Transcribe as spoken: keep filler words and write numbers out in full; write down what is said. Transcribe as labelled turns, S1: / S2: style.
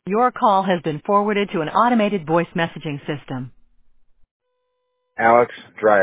S1: Your call has been forwarded to an automated voice messaging system.
S2: Alex Drive.